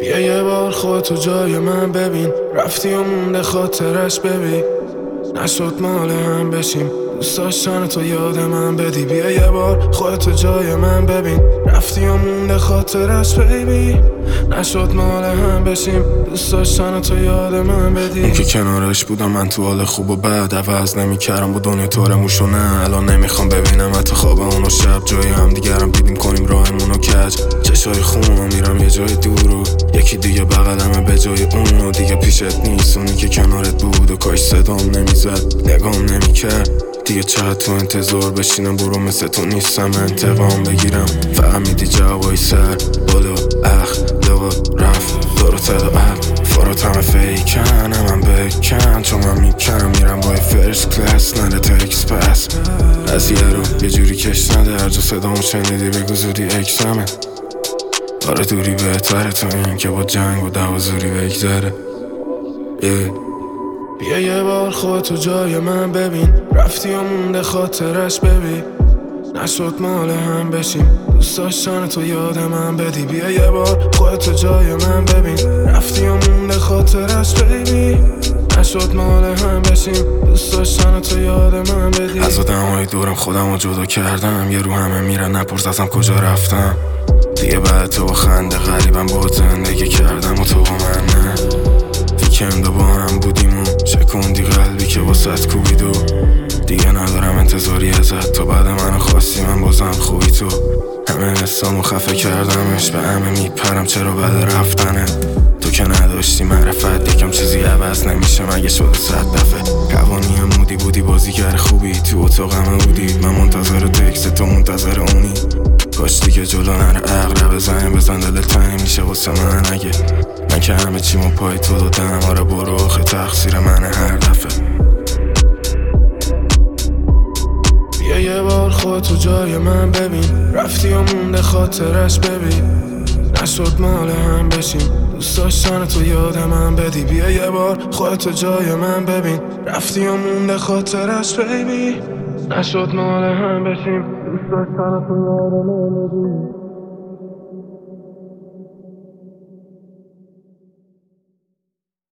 بیا یه بار خودتو جای من ببین، رفتی و مونده خاطرش ببین. نشد مال هم بشیم، دوست داشتن تو یاد من بدی. بیا یه بار خودتو جای من ببین، رفتی و مونده خاطرش ببین. نشد مال هم بشیم، دوست داشتن تو یاد من بدی. اون که کنارش بودم من تو حال خوب و بد عوض نمی‌کردم با دنیا طورموشو نه. الان نمیخوام ببینم حتی خواب اونو شب جای هم دیگرم دیدیم کنیم راهمونو کج. چشای خونو میرم یه جای دور و یکی دیگه بغلمه به جای اونو. دیگه پیشت نیست اونی که کنارت بود و کاش صدام نمیزد نگام نمیکرد. دیگه چقدر تو انتظار بشینم برو مثل تو نیستم انتقام بگیرم. فقط میدی جوابای سر بالا اخلاقات رفت دارو تداعب فارات همه فیکن من بکن چون من میکنم میرم با فرست کلاس نده تکس پس از یه رو یه جوری کش نده هر جا صدامو شنیدی بگو زودی اکسمه. آره دوری بهتره تو این که با جنگ و دوازوری بگذره. بیا یه بار خودتو جای من ببین، رفتی و مونده خاطرش ببین. نشد مال هم بشیم، دوست داشتن تو یاد من بدی. بیا یه بار خودتو جای من ببین، رفتی و مونده خاطرش ببین. نشد مال هم بشیم، دوست داشتن تو یاد من بدی. از آدمای دورم خودمو جدا کردم، یه رو همه میرن نپرس ازم کجا رفتم. دیگه بعد تو با خنده غریبم با زندگی کردم و تو با من نه. ویکند با هم بودیم و شکوندی قلبی که واسط کوبید و دیگه ندارم انتظاری ازت. تو بعد منو خواستی من بازم خوبی تو. همه حسامو خفه کردمش به همه میپرم چرا بعد رفتنه. تو که نداشتی معرفت یکم چیزی عوض نمیشه مگه شده 100 دفعه. قوانی مودی بودی بازیگر خوبی تو اتاقم بودی من منتظر تکست تو منتظر اونی. کاش دیگه جلو نره عقرب بزن دل تنگ میشه واسه من اگه من که همه چیمو پای تو دادم. آره برو آخه تقصیر منه هر دفعه. بیا یه بار خودتو جای من ببین، رفتی و مونده خاطرش ببین. نشد مال هم بشیم، دوست داشتن تو یاد من بدی. بیا یه بار خودتو جای من ببین، رفتی و مونده خاطرش ببین. نشد مال هم بشیم، دوست داشتن تو یاد من بدی.